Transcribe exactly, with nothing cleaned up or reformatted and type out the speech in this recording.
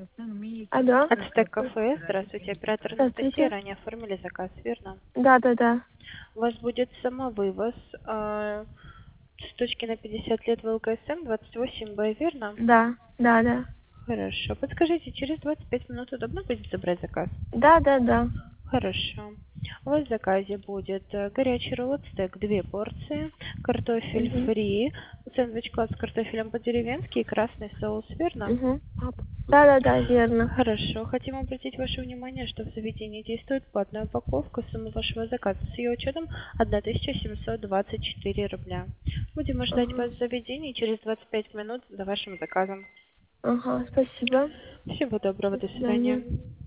Алло. Ацтек кафе. Здравствуйте, оператор Анастасия. Здравствуйте. Ранее оформили заказ, верно? Да, да, да. У вас будет самовывоз э, с точки на пятьдесят лет в ЛКСМ двадцать восемь Б, верно? Да, да, да. Хорошо. Подскажите, через двадцать пять минут удобно будет забрать заказ? Да, да, да. Хорошо. У вас в заказе будет э, горячий ролл стейк, две порции, картофель Угу. фри, сэндвич-клад с картофелем по-деревенски и красный соус, верно? Угу. Да, да, да, верно. Хорошо. Хотим обратить ваше внимание, что в заведении действует платная упаковка. Сумма вашего заказа с ее учетом тысяча семьсот двадцать четыре рубля. Будем ждать Ага. вас в заведении через двадцать пять минут за вашим заказом. Ага, спасибо. Всего доброго. До До свидания. свидания.